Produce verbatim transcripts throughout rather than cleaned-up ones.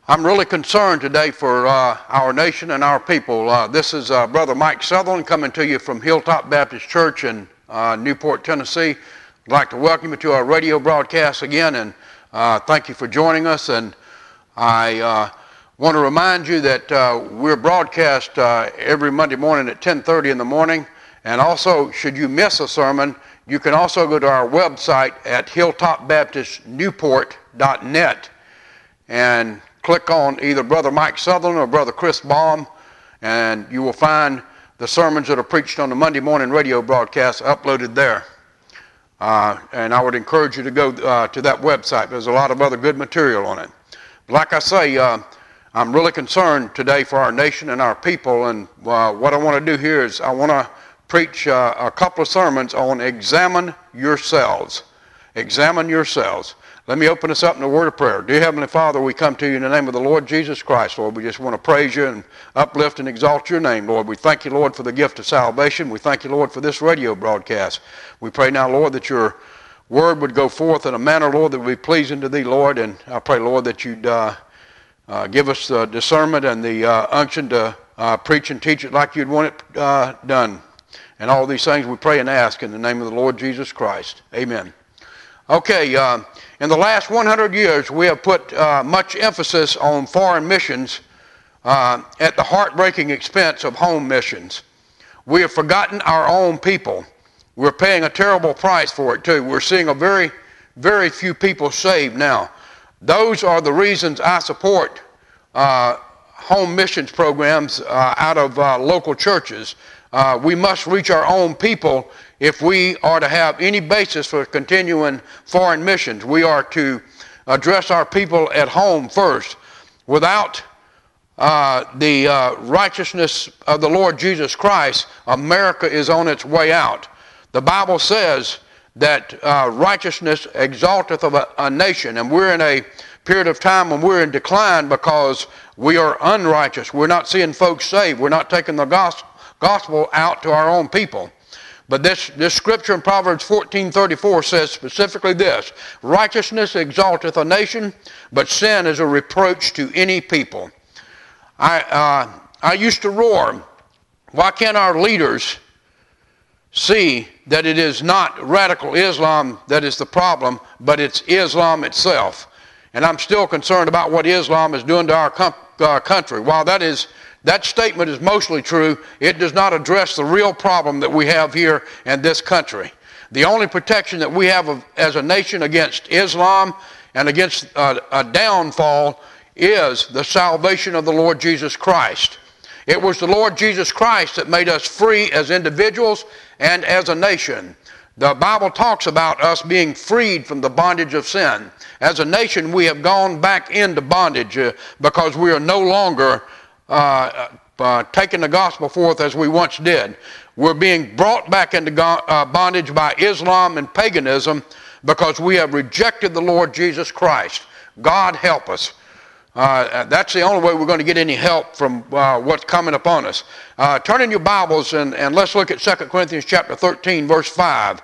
I'm really concerned today for uh, our nation and our people. Uh, this is uh, Brother Mike Sutherland coming to you from Hilltop Baptist Church in uh, Newport, Tennessee. I'd like to welcome you to our radio broadcast again, and uh, thank you for joining us. And I uh, want to remind you that uh, we're broadcast uh, every Monday morning at ten thirty in the morning. And also, should you miss a sermon, you can also go to our website at hilltop baptist newport dot net and click on either Brother Mike Sutherland or Brother Chris Baum, and you will find the sermons that are preached on the Monday morning radio broadcast uploaded there. Uh, and I would encourage you to go uh, to that website. There's a lot of other good material on it. But like I say, uh, I'm really concerned today for our nation and our people, and uh, what I want to do here is I want to preach uh, a couple of sermons on examine yourselves. Examine yourselves. Let me open us up in a word of prayer. Dear Heavenly Father, we come to you in the name of the Lord Jesus Christ, Lord. We just want to praise you and uplift and exalt your name, Lord. We thank you, Lord, for the gift of salvation. We thank you, Lord, for this radio broadcast. We pray now, Lord, that your word would go forth in a manner, Lord, that would be pleasing to thee, Lord. And I pray, Lord, that you'd uh, uh, give us the discernment and the uh, unction to uh, preach and teach it like you'd want it uh, done. And all these things we pray and ask in the name of the Lord Jesus Christ. Amen. Okay, uh, in the last one hundred years, we have put uh, much emphasis on foreign missions uh, at the heartbreaking expense of home missions. We have forgotten our own people. We're paying a terrible price for it, too. We're seeing a very, very few people saved now. Those are the reasons I support uh, home missions programs uh, out of uh, local churches. Uh, we must reach our own people if we are to have any basis for continuing foreign missions. We are to address our people at home first. Without uh, the uh, righteousness of the Lord Jesus Christ, America is on its way out. The Bible says that uh, righteousness exalteth of a, a nation, and we're in a period of time when we're in decline because we are unrighteous. We're not seeing folks saved. We're not taking the gospel, gospel out to our own people. But this, this scripture in Proverbs fourteen thirty-four says specifically this: righteousness exalteth a nation, but sin is a reproach to any people. I, uh, I used to roar, why can't our leaders see that it is not radical Islam that is the problem, but it's Islam itself? And I'm still concerned about what Islam is doing to our com- uh, country. While that is That statement is mostly true, it does not address the real problem that we have here in this country. The only protection that we have of, as a nation against Islam and against uh, a downfall is the salvation of the Lord Jesus Christ. It was the Lord Jesus Christ that made us free as individuals and as a nation. The Bible talks about us being freed from the bondage of sin. As a nation, we have gone back into bondage uh, because we are no longer Uh, uh, taking the gospel forth as we once did. We're being brought back into go- uh, bondage by Islam and paganism because we have rejected the Lord Jesus Christ. God help us. Uh, that's the only way we're going to get any help from uh, what's coming upon us. Uh, turn in your Bibles and, and let's look at Second Corinthians chapter thirteen, verse five.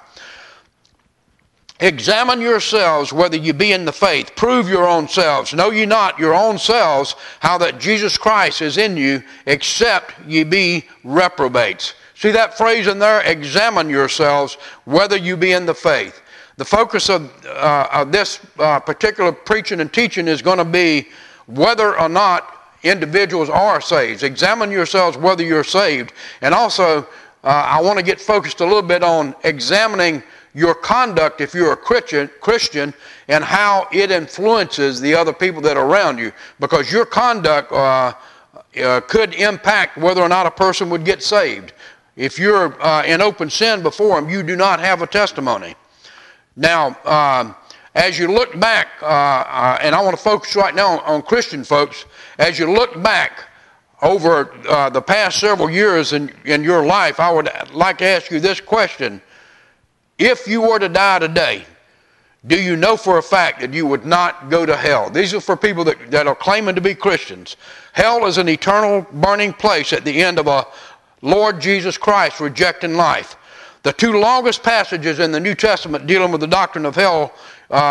Examine yourselves whether you be in the faith. Prove your own selves. Know ye not your own selves how that Jesus Christ is in you, except ye be reprobates. See that phrase in there? Examine yourselves whether you be in the faith. The focus of, uh, of this uh, particular preaching and teaching is going to be whether or not individuals are saved. Examine yourselves whether you're saved. And also, uh, I want to get focused a little bit on examining your conduct if you're a Christian, Christian and how it influences the other people that are around you. Because your conduct uh, uh, could impact whether or not a person would get saved. If you're uh, in open sin before him, you do not have a testimony. Now, uh, as you look back, uh, uh, and I want to focus right now on, on Christian folks, as you look back over uh, the past several years in, in your life, I would like to ask you this question. If you were to die today, do you know for a fact that you would not go to hell? These are for people that, that are claiming to be Christians. Hell is an eternal burning place at the end of a Lord Jesus Christ rejecting life. The two longest passages in the New Testament dealing with the doctrine of hell uh,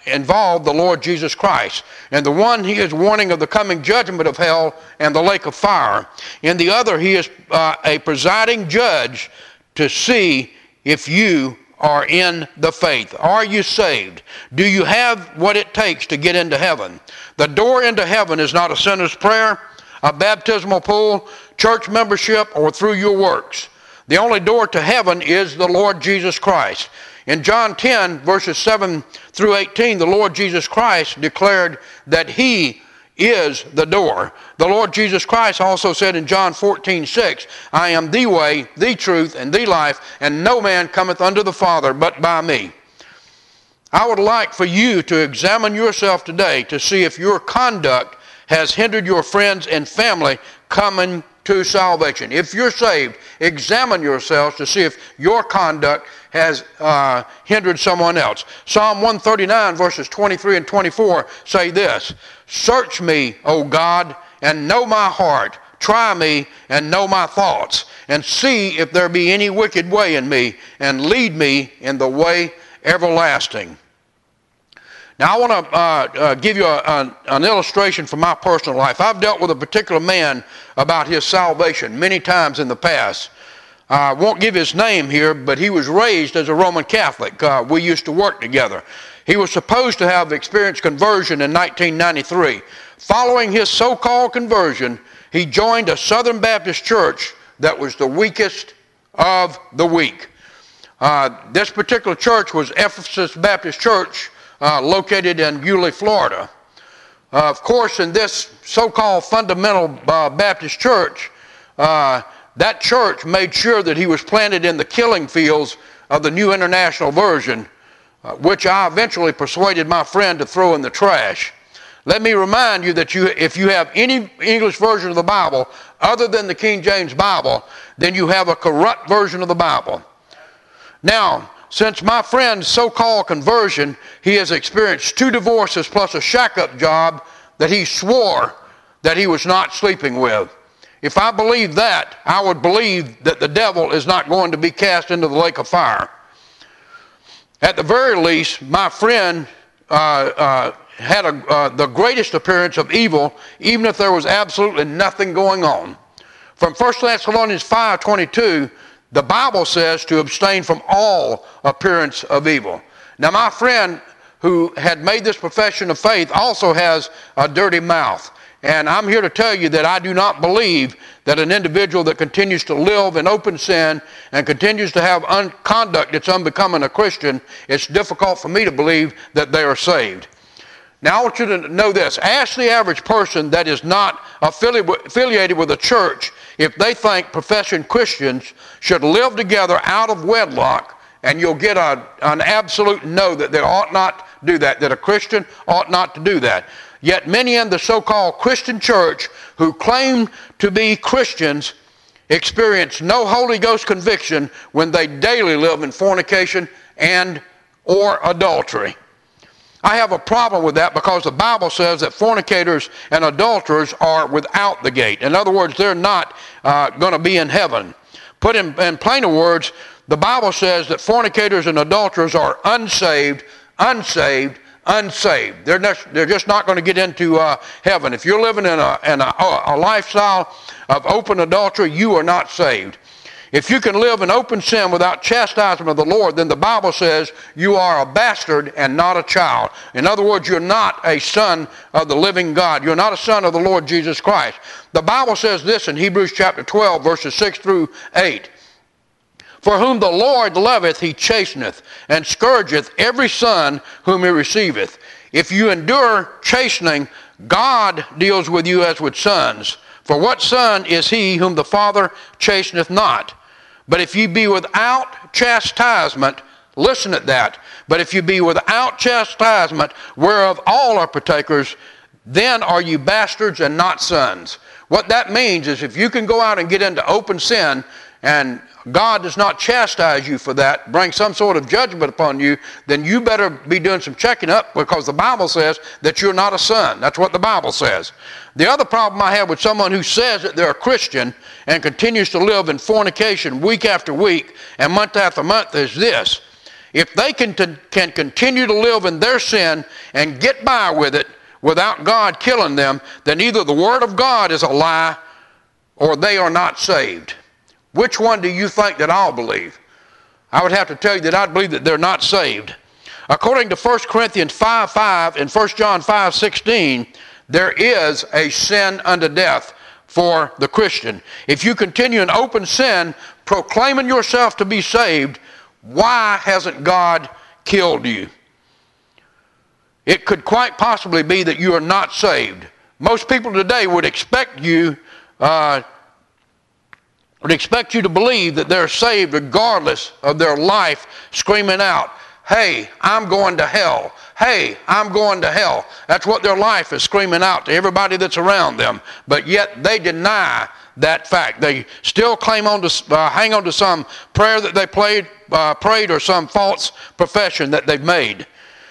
involve the Lord Jesus Christ. In the one, he is warning of the coming judgment of hell and the lake of fire. In the other, he is uh, a presiding judge to see if you are in the faith. Are you saved? Do you have what it takes to get into heaven? The door into heaven is not a sinner's prayer, a baptismal pool, church membership, or through your works. The only door to heaven is the Lord Jesus Christ. In John ten, verses seven through eighteen, the Lord Jesus Christ declared that he is the door. The Lord Jesus Christ also said in John fourteen six, I am the way, the truth, and the life, and no man cometh unto the Father but by me. I would like for you to examine yourself today to see if your conduct has hindered your friends and family coming to salvation. If you're saved, examine yourselves to see if your conduct has uh, hindered someone else. Psalm one thirty-nine verses twenty-three and twenty-four say this, Search me, O God, and know my heart. Try me and know my thoughts, and see if there be any wicked way in me, and lead me in the way everlasting. Now I want to uh, uh, give you a, a, an illustration from my personal life. I've dealt with a particular man about his salvation many times in the past. I uh, won't give his name here, but he was raised as a Roman Catholic. Uh, we used to work together. He was supposed to have experienced conversion in nineteen ninety-three. Following his so-called conversion, he joined a Southern Baptist church that was the weakest of the weak. Uh, this particular church was Ephesus Baptist Church, Uh, located in Yulee, Florida. Uh, of course, in this so-called fundamental uh, Baptist church, uh, that church made sure that he was planted in the killing fields of the New International Version, uh, which I eventually persuaded my friend to throw in the trash. Let me remind you that you, if you have any English version of the Bible other than the King James Bible, then you have a corrupt version of the Bible. Now, since my friend's so-called conversion, he has experienced two divorces plus a shack-up job that he swore that he was not sleeping with. If I believed that, I would believe that the devil is not going to be cast into the lake of fire. At the very least, my friend uh, uh, had a, uh, the greatest appearance of evil, even if there was absolutely nothing going on. From First Thessalonians five twenty-two, the Bible says to abstain from all appearance of evil. Now, my friend who had made this profession of faith also has a dirty mouth. And I'm here to tell you that I do not believe that an individual that continues to live in open sin and continues to have un- conduct that's unbecoming a Christian, it's difficult for me to believe that they are saved. Now, I want you to know this. Ask the average person that is not affili- affiliated with a church if they think professing Christians should live together out of wedlock, and you'll get a, an absolute no that they ought not do that, that a Christian ought not to do that. Yet many in the so-called Christian church who claim to be Christians experience no Holy Ghost conviction when they daily live in fornication and or adultery. I have a problem with that because the Bible says that fornicators and adulterers are without the gate. In other words, they're not uh, going to be in heaven. Put in, in plainer words, the Bible says that fornicators and adulterers are unsaved, unsaved, unsaved. They're, not, they're just not going to get into uh, heaven. If you're living in, a, in a, a lifestyle of open adultery, you are not saved. If you can live in open sin without chastisement of the Lord, then the Bible says you are a bastard and not a child. In other words, you're not a son of the living God. You're not a son of the Lord Jesus Christ. The Bible says this in Hebrews chapter twelve, verses six through eight. For whom the Lord loveth, he chasteneth, and scourgeth every son whom he receiveth. If you endure chastening, God deals with you as with sons. For what son is he whom the Father chasteneth not? But if you be without chastisement, listen at that, but if you be without chastisement, whereof all are partakers, then are you bastards and not sons. What that means is if you can go out and get into open sin, and God does not chastise you for that, bring some sort of judgment upon you, then you better be doing some checking up, because the Bible says that you're not a son. That's what the Bible says. The other problem I have with someone who says that they're a Christian and continues to live in fornication week after week and month after month is this. if they can, can continue to live in their sin and get by with it without God killing them, then either the Word of God is a lie or they are not saved. Which one do you think that I'll believe? I would have to tell you that I believe that they're not saved. According to First Corinthians five five and First John five sixteen, there is a sin unto death for the Christian. If you continue in open sin, proclaiming yourself to be saved, why hasn't God killed you? It could quite possibly be that you are not saved. Most people today would expect you uh, would expect you to believe that they're saved regardless of their life screaming out, "Hey, I'm going to hell. Hey, I'm going to hell." That's what their life is screaming out to everybody that's around them. But yet they deny that fact. They still claim on to, uh, hang on to some prayer that they played, uh, prayed or some false profession that they've made.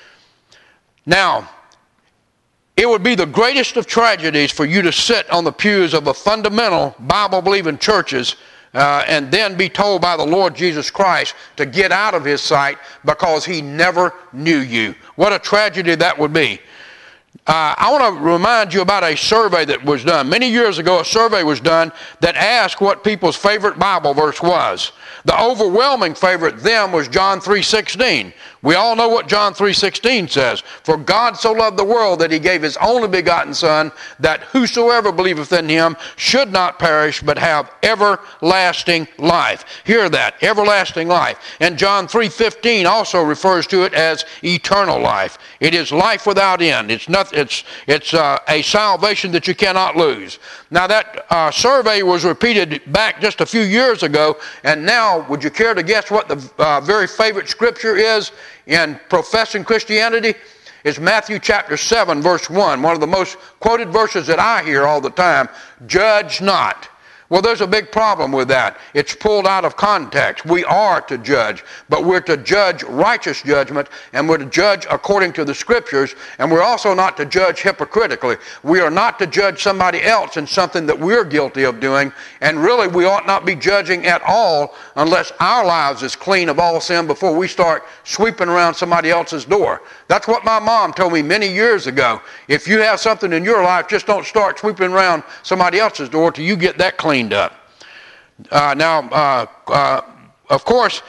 Now, it would be the greatest of tragedies for you to sit on the pews of a fundamental Bible-believing churches uh, and then be told by the Lord Jesus Christ to get out of His sight because He never knew you. What a tragedy that would be. Uh, I want to remind you about a survey that was done. Many years ago, a survey was done that asked what people's favorite Bible verse was. The overwhelming favorite then was John three sixteen. We all know what John three sixteen says. For God so loved the world that He gave His only begotten Son, that whosoever believeth in Him should not perish, but have everlasting life. Hear that, everlasting life. And John three fifteen also refers to it as eternal life. It is life without end. It's not, it's, it's uh, a salvation that you cannot lose. Now that uh, survey was repeated back just a few years ago, and now would you care to guess what the uh, very favorite scripture is in professing Christianity? It's Matthew chapter seven verse one, one of the most quoted verses that I hear all the time. Judge not. Well, there's a big problem with that. It's pulled out of context. We are to judge, but we're to judge righteous judgment, and we're to judge according to the Scriptures, and we're also not to judge hypocritically. We are not to judge somebody else in something that we're guilty of doing, and really we ought not be judging at all unless our lives is clean of all sin before we start sweeping around somebody else's door. That's what my mom told me many years ago. If you have something in your life, just don't start sweeping around somebody else's door till you get that clean up. Uh, now, uh, uh, of course,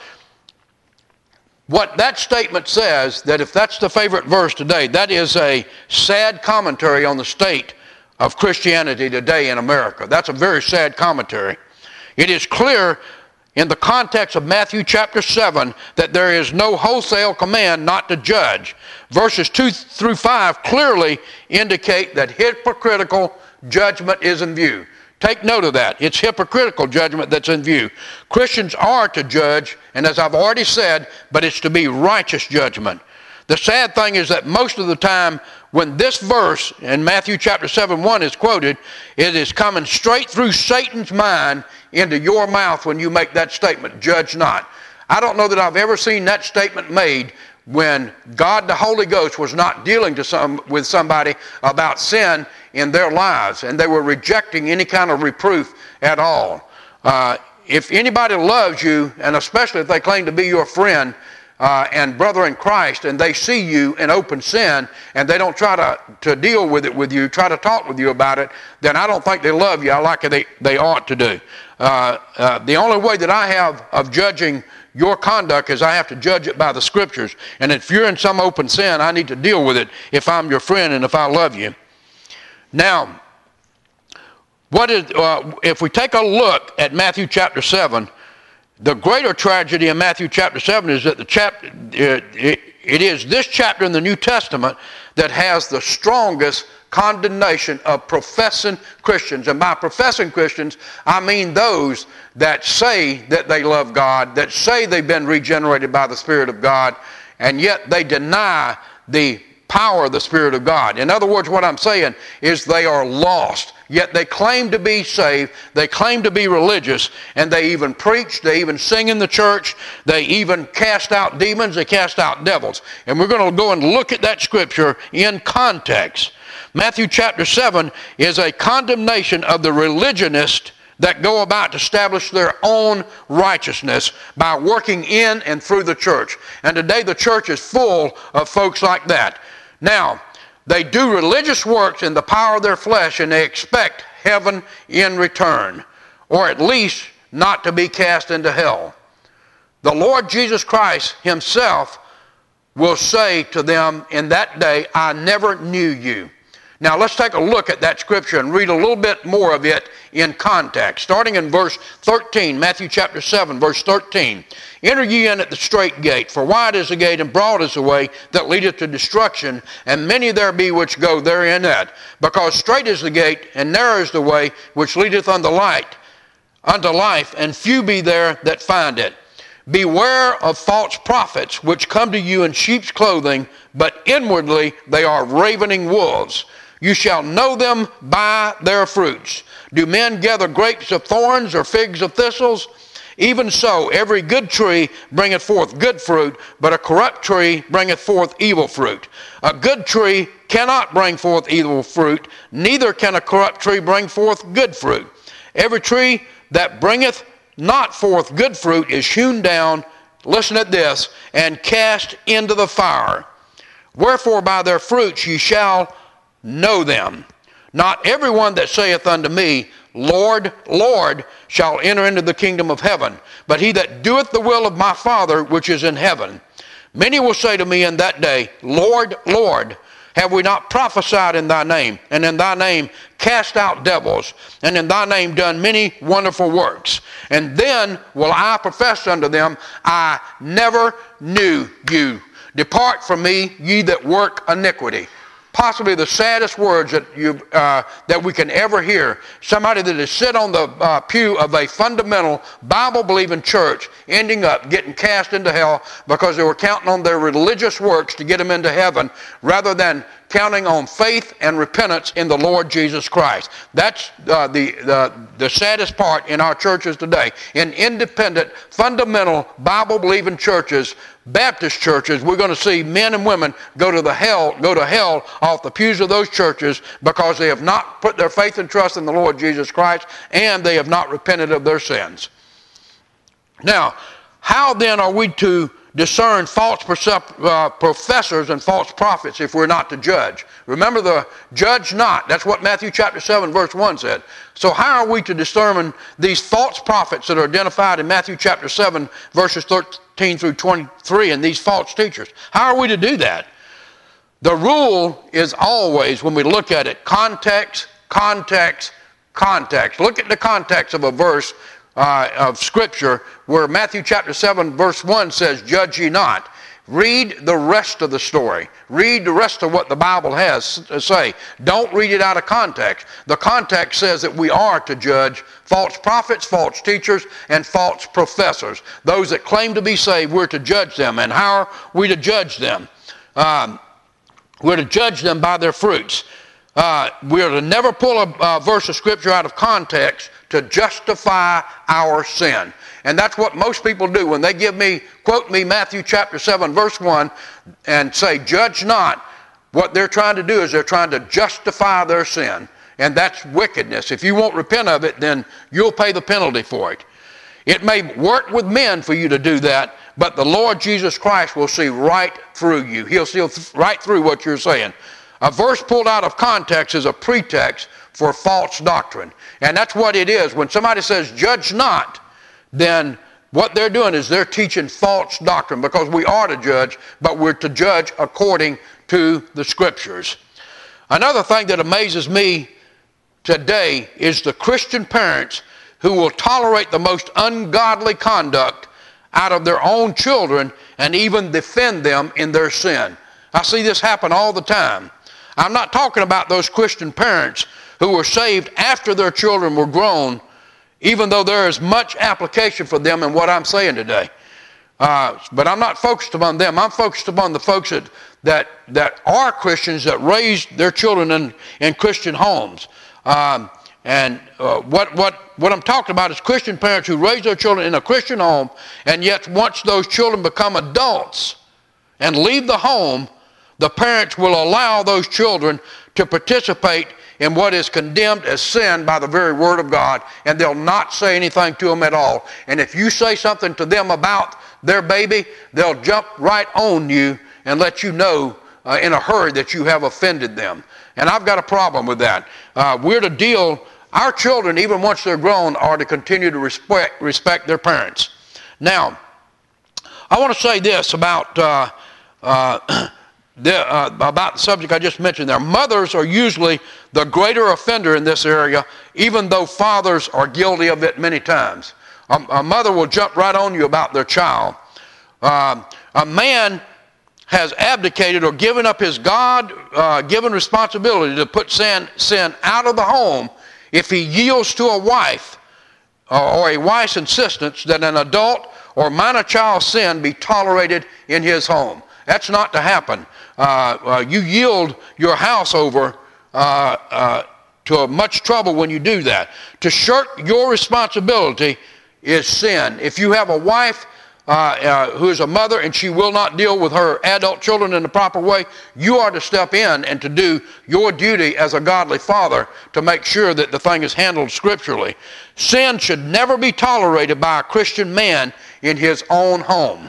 what that statement says, that if that's the favorite verse today, that is a sad commentary on the state of Christianity today in America. That's a very sad commentary. It is clear in the context of Matthew chapter seven that there is no wholesale command not to judge. Verses two through five clearly indicate that hypocritical judgment is in view. Take note of that. It's hypocritical judgment that's in view. Christians are to judge, and as I've already said, but it's to be righteous judgment. The sad thing is that most of the time when this verse in Matthew chapter seven one is quoted, it is coming straight through Satan's mind into your mouth when you make that statement, judge not. I don't know that I've ever seen that statement made when God the Holy Ghost was not dealing to some, with somebody about sin in their lives, and they were rejecting any kind of reproof at all. Uh, if anybody loves you, and especially if they claim to be your friend uh, and brother in Christ, and they see you in open sin, and they don't try to, to deal with it with you, try to talk with you about it, then I don't think they love you like they, they ought to do. Uh, uh, the only way that I have of judging your conduct is I have to judge it by the Scriptures. And if you're in some open sin, I need to deal with it if I'm your friend and if I love you. Now, what is, uh, if we take a look at Matthew chapter seven, the greater tragedy in Matthew chapter seven is that the chapter, it, it, it is this chapter in the New Testament that has the strongest condemnation of professing Christians. And by professing Christians, I mean those that say that they love God, that say they've been regenerated by the Spirit of God, and yet they deny the power of the Spirit of God. In other words, what I'm saying is they are lost, yet they claim to be saved, they claim to be religious, and they even preach, they even sing in the church, they even cast out demons, they cast out devils. And we're going to go and look at that scripture in context. Matthew chapter seven is a condemnation of the religionist that go about to establish their own righteousness by working in and through the church. And today the church is full of folks like that. Now, they do religious works in the power of their flesh, and they expect heaven in return, or at least not to be cast into hell. The Lord Jesus Christ himself will say to them in that day, I never knew you. Now let's take a look at that scripture and read a little bit more of it in context. Starting in verse thirteen, Matthew chapter seven, verse thirteen. Enter ye in at the strait gate, for wide is the gate and broad is the way that leadeth to destruction, and many there be which go therein at. Because strait is the gate, and narrow is the way which leadeth unto light, unto life, and few be there that find it. Beware of false prophets, which come to you in sheep's clothing, but inwardly they are ravening wolves. You shall know them by their fruits. Do men gather grapes of thorns or figs of thistles? Even so, every good tree bringeth forth good fruit, but a corrupt tree bringeth forth evil fruit. A good tree cannot bring forth evil fruit, neither can a corrupt tree bring forth good fruit. Every tree that bringeth not forth good fruit is hewn down, listen at this, and cast into the fire. Wherefore by their fruits ye shall know them. Not everyone that saith unto me, Lord, Lord, shall enter into the kingdom of heaven, but he that doeth the will of my Father which is in heaven. Many will say to me in that day, Lord, Lord, have we not prophesied in thy name, and in thy name cast out devils, and in thy name done many wonderful works? And then will I profess unto them, I never knew you. Depart from me, ye that work iniquity. Possibly the saddest words that you uh, that we can ever hear. Somebody that has sit on the uh, pew of a fundamental Bible-believing church ending up getting cast into hell because they were counting on their religious works to get them into heaven rather than counting on faith and repentance in the Lord Jesus Christ. That's uh, the, the, the saddest part in our churches today. In independent, fundamental, Bible-believing churches, Baptist churches, we're going to see men and women go to the hell, go to hell off the pews of those churches because they have not put their faith and trust in the Lord Jesus Christ, and they have not repented of their sins. Now, how then are we to discern false uh, professors and false prophets if we're not to judge? Remember the judge not. That's what Matthew chapter seven verse one said. So how are we to discern these false prophets that are identified in Matthew chapter seven verses thirteen through twenty-three and these false teachers? How are we to do that? The rule is always, when we look at it, context, context, context. Look at the context of a verse Uh, of Scripture where Matthew chapter seven verse one says, judge ye not. Read the rest of the story. Read the rest of what the Bible has to say. Don't read it out of context. The context says that we are to judge false prophets, false teachers, and false professors. Those that claim to be saved, we're to judge them. And how are we to judge them? Um, we're to judge them by their fruits. Uh, we're to never pull a, a verse of Scripture out of context to justify our sin. And that's what most people do. When they give me, quote me Matthew chapter seven verse one and say, judge not, what they're trying to do is they're trying to justify their sin. And that's wickedness. If you won't repent of it, then you'll pay the penalty for it. It may work with men for you to do that, but the Lord Jesus Christ will see right through you. He'll see right through what you're saying. A verse pulled out of context is a pretext for false doctrine. And that's what it is. When somebody says, judge not, then what they're doing is they're teaching false doctrine, because we are to judge, but we're to judge according to the Scriptures. Another thing that amazes me today is the Christian parents who will tolerate the most ungodly conduct out of their own children and even defend them in their sin. I see this happen all the time. I'm not talking about those Christian parents who were saved after their children were grown, even though there is much application for them in what I'm saying today. Uh, but I'm not focused upon them. I'm focused upon the folks that, that, that are Christians that raised their children in, in Christian homes. Um, and uh, what, what, what I'm talking about is Christian parents who raise their children in a Christian home, and yet once those children become adults and leave the home, the parents will allow those children to participate in what is condemned as sin by the very Word of God, and they'll not say anything to them at all. And if you say something to them about their baby, they'll jump right on you and let you know uh, in a hurry that you have offended them. And I've got a problem with that. Uh, we're to deal, our children, even once they're grown, are to continue to respect, respect their parents. Now, I want to say this about uh, uh, the, uh, about the subject I just mentioned there. Mothers are usually the greater offender in this area, even though fathers are guilty of it many times. A, a mother will jump right on you about their child. Uh, a man has abdicated or given up his God-given uh, responsibility to put sin, sin out of the home if he yields to a wife uh, or a wife's insistence that an adult or minor child's sin be tolerated in his home. That's not to happen. Uh, uh, you yield your house over uh, uh, to much trouble when you do that. To shirk your responsibility is sin. If you have a wife uh, uh, who is a mother and she will not deal with her adult children in the proper way, you are to step in and to do your duty as a godly father to make sure that the thing is handled scripturally. Sin should never be tolerated by a Christian man in his own home.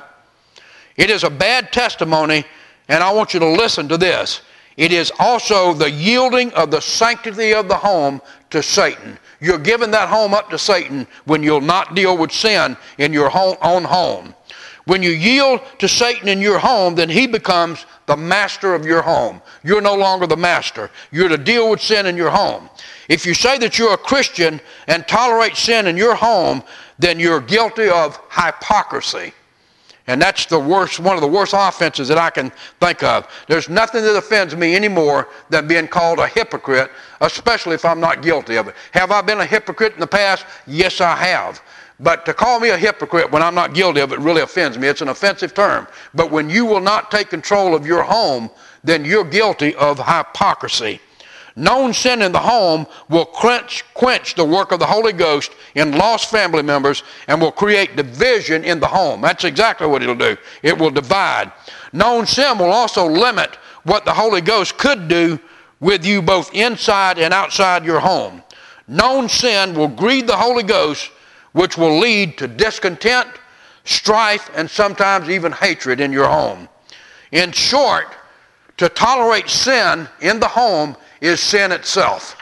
It is a bad testimony, and I want you to listen to this. It is also the yielding of the sanctity of the home to Satan. You're giving that home up to Satan when you'll not deal with sin in your own home. When you yield to Satan in your home, then he becomes the master of your home. You're no longer the master. You're to deal with sin in your home. If you say that you're a Christian and tolerate sin in your home, then you're guilty of hypocrisy. And that's the worst, one of the worst offenses that I can think of. There's nothing that offends me any more than being called a hypocrite, especially if I'm not guilty of it. Have I been a hypocrite in the past? Yes, I have. But to call me a hypocrite when I'm not guilty of it really offends me. It's an offensive term. But when you will not take control of your home, then you're guilty of hypocrisy. Known sin in the home will quench, quench the work of the Holy Ghost in lost family members and will create division in the home. That's exactly what it'll do. It will divide. Known sin will also limit what the Holy Ghost could do with you both inside and outside your home. Known sin will grieve the Holy Ghost, which will lead to discontent, strife, and sometimes even hatred in your home. In short, to tolerate sin in the home is sin itself.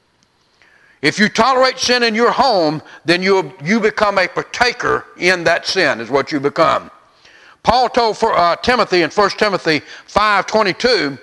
If you tolerate sin in your home, then you, you become a partaker in that sin, is what you become. Paul told for, uh, Timothy in First Timothy five twenty-two,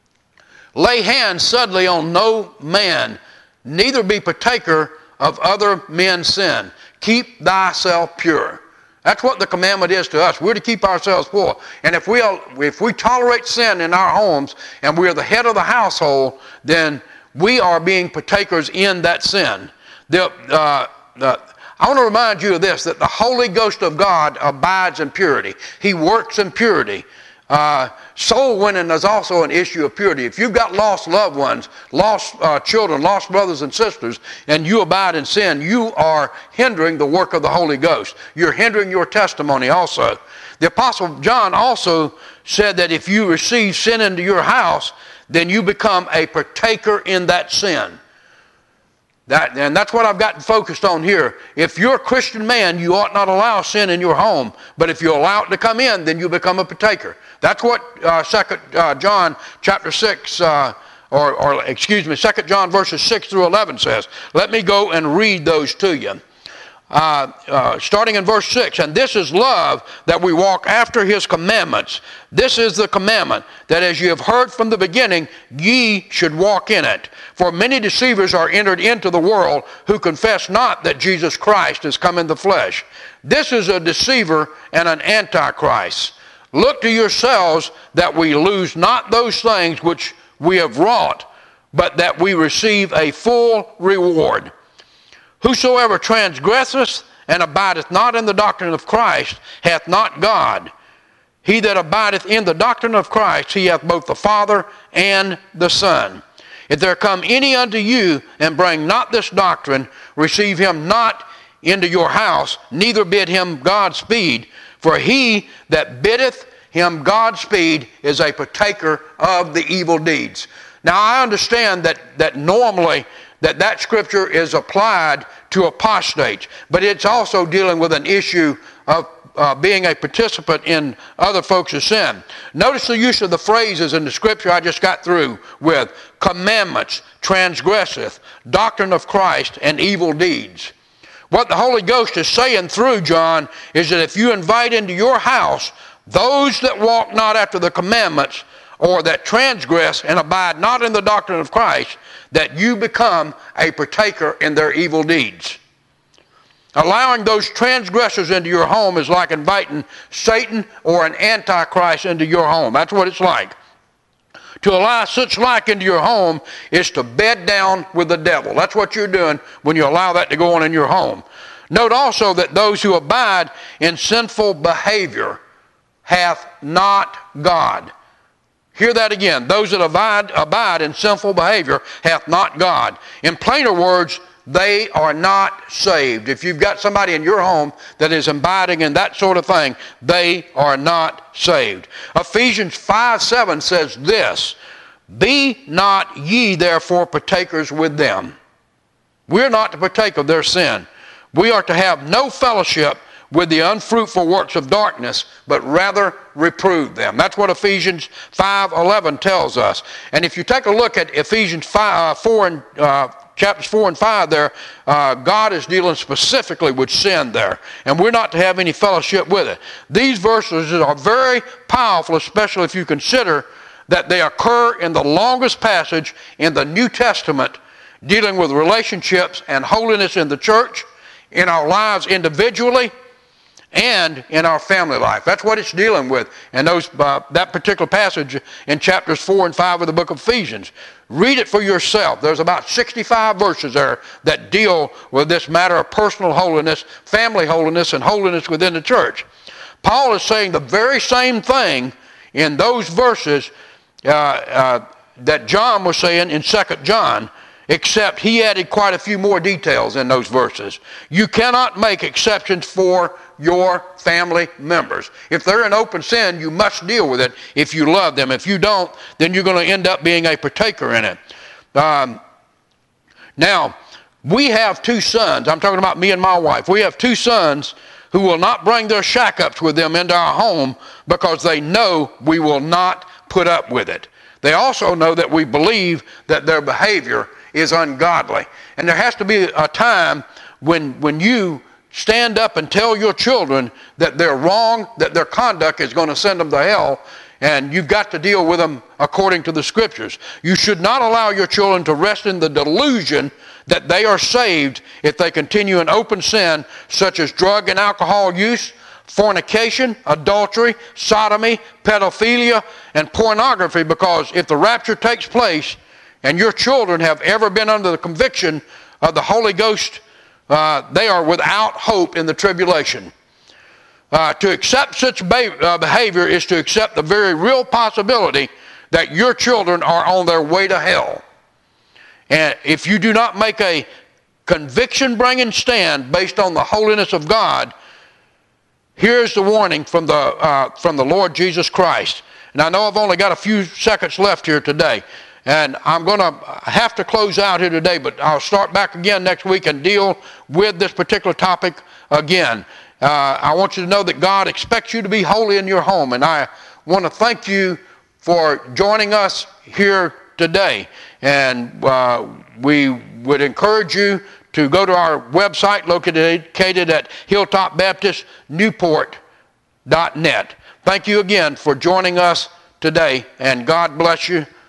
lay hands suddenly on no man, neither be partaker of other men's sin. Keep thyself pure. That's what the commandment is to us. We're to keep ourselves pure. And if we, if we tolerate sin in our homes and we're the head of the household, then we are being partakers in that sin. The, uh, the, I want to remind you of this, that the Holy Ghost of God abides in purity. He works in purity. Uh, soul winning is also an issue of purity. If you've got lost loved ones, lost uh, children, lost brothers and sisters, and you abide in sin, you are hindering the work of the Holy Ghost. You're hindering your testimony also. The Apostle John also said that if you receive sin into your house, then you become a partaker in that sin. That, and that's what I've gotten focused on here. If you're a Christian man, you ought not allow sin in your home. But if you allow it to come in, then you become a partaker. That's what uh, Second uh, John chapter six, uh, or, or excuse me, Second John verses six through eleven says. Let me go and read those to you. Uh, uh, starting in verse six, and this is love, that we walk after his commandments. This is the commandment, that as you have heard from the beginning, ye should walk in it. For many deceivers are entered into the world, who confess not that Jesus Christ is come in the flesh. This is a deceiver and an antichrist. Look to yourselves that we lose not those things which we have wrought, but that we receive a full reward. Whosoever transgresseth and abideth not in the doctrine of Christ hath not God. He that abideth in the doctrine of Christ, he hath both the Father and the Son. If there come any unto you and bring not this doctrine, receive him not into your house, neither bid him Godspeed. For he that biddeth him Godspeed is a partaker of the evil deeds. Now I understand that, that normally that that scripture is applied to apostates, but it's also dealing with an issue of uh, being a participant in other folks' sin. Notice the use of the phrases in the scripture I just got through with: commandments, transgresseth, doctrine of Christ, and evil deeds. What the Holy Ghost is saying through John is that if you invite into your house those that walk not after the commandments, or that transgress and abide not in the doctrine of Christ, that you become a partaker in their evil deeds. Allowing those transgressors into your home is like inviting Satan or an antichrist into your home. That's what it's like. To allow such like into your home is to bed down with the devil. That's what you're doing when you allow that to go on in your home. Note also that those who abide in sinful behavior hath not God. Hear that again. Those that abide, abide in sinful behavior hath not God. In plainer words, they are not saved. If you've got somebody in your home that is abiding in that sort of thing, they are not saved. Ephesians five seven says this: be not ye therefore partakers with them. We're not to partake of their sin. We are to have no fellowship with the unfruitful works of darkness, but rather reprove them. That's what Ephesians five eleven tells us. And if you take a look at Ephesians five, uh, four and uh, chapters four and five there, uh, God is dealing specifically with sin there, and we're not to have any fellowship with it. These verses are very powerful, especially if you consider that they occur in the longest passage in the New Testament dealing with relationships and holiness in the church, in our lives individually, and in our family life. That's what it's dealing with in those, uh, that particular passage in chapters four and five of the book of Ephesians. Read it for yourself. There's about sixty-five verses there that deal with this matter of personal holiness, family holiness, and holiness within the church. Paul is saying the very same thing in those verses uh, uh, that John was saying in Second John, except he added quite a few more details in those verses. You cannot make exceptions for your family members. If they're in open sin, you must deal with it if you love them. If you don't, then you're going to end up being a partaker in it. Um, now, we have two sons. I'm talking about me and my wife. We have two sons who will not bring their shack-ups with them into our home because they know we will not put up with it. They also know that we believe that their behavior is ungodly. And there has to be a time when, when you stand up and tell your children that they're wrong, that their conduct is going to send them to hell, and you've got to deal with them according to the Scriptures. You should not allow your children to rest in the delusion that they are saved if they continue in open sin, such as drug and alcohol use, fornication, adultery, sodomy, pedophilia, and pornography, because if the rapture takes place and your children have ever been under the conviction of the Holy Ghost, uh, they are without hope in the tribulation. Uh, to accept such uh, behavior is to accept the very real possibility that your children are on their way to hell. And if you do not make a conviction-bringing stand based on the holiness of God, here's the warning from the, uh, from the Lord Jesus Christ. And I know I've only got a few seconds left here today, and I'm going to have to close out here today, but I'll start back again next week and deal with this particular topic again. Uh, I want you to know that God expects you to be holy in your home, and I want to thank you for joining us here today. And uh, we would encourage you to go to our website located at hilltop baptist newport dot net. Thank you again for joining us today, and God bless you.